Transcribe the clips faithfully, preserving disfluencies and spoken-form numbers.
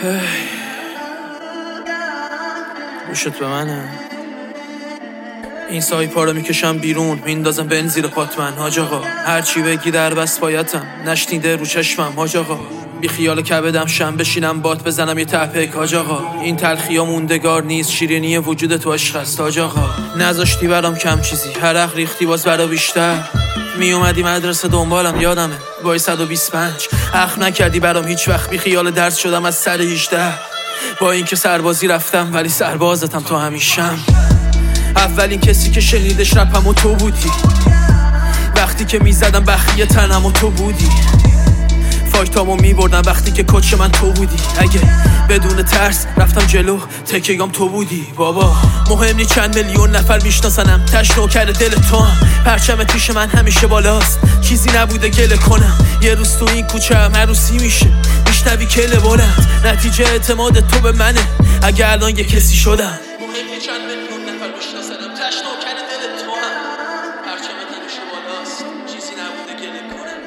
گوشت به منه. این سایپا رو میکشم بیرون، میندازم بنز زیر پات من حاج آقا. هرچی بگی در بس بایدم، نشنیده رو چشمم حاج آقا. بی خیال کبدم شم بشینم بات بزنم یه تپک حاج آقا. این تلخی ها موندگار نیست، شیرینی وجود تو عشق است حاج آقا. نذاشتی برام کم چیزی، هرق ریختی باز برا بیشتر. می اومدی مدرسه دنبالم یادمه بای صد و بیست و پنج. اخم نکردی برام هیچ وقت، بی خیال درس شدم از سر هجده. با اینکه سربازی رفتم ولی سربازتم تو همیشم. اولین کسی که شنیدش رپم و تو بودی، وقتی که میزدم بخیه تنم و تو بودی. فایتامو میبردم وقتی که کوچ من تو بودی. اگه بدون ترس رفتم جلو تکیگام تو بودی بابا. مهم نی چند میلیون نفر میشناسنم، تش نوکر دل تو هم. پرچمت پیش من همیشه بالاست، چیزی نبوده گله کنم. یه روز تو این کوچه هم عروسی میشه، میشنوی کله بلند. نتیجه اعتماد تو به منه اگه الان یه کسی شدم. مهم نی چند میلیون نفر میشناسنم، تش نوکر دل تو هم. پرچمت همیشه بالاست، چیزی نبوده گله کنم.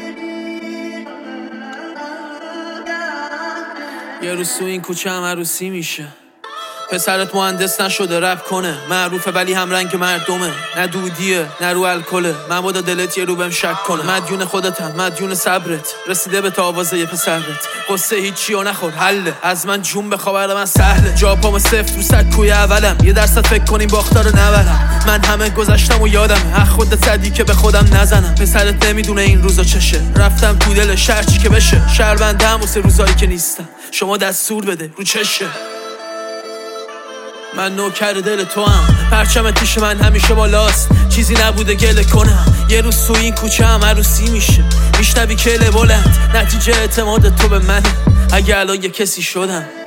یه روز تو این کوچه هم عروسی میشه، پسرت مهندس نشده رپ کنه. معروفه ولی هم رنگ مردمه، نه دودیه نه رو الکله. مبادا دلت یه رو بهم شک کنه. مدیون خودتم مدیون صبرت، رسیده به تا آوازه یه پسرت. قصه هیچی و نخور حله، از من جون بخوا برای من سهله. جا پامو سفت رو صد کوی اولم، یه درصد فکر کنیم باختار نبرم. من همه گذشتم و یادمه، اخ خودت صدی که به خودم نزنم. پسرت نمیدونه این روزا چشه، رفتم تو دل شهر چی که بشه. شهرونده هم واسه روزایی که نیستم، شما دستور بده رو چشه. من نوکر دل تو هم، پرچمت پیش من همیشه بالاست، چیزی نبوده گله کنم. یه روز تو این کوچه هم عروسی میشه، میشنوی کله بلند. نتیجه اعتماد تو به منه اگه الان یه کسی شدم.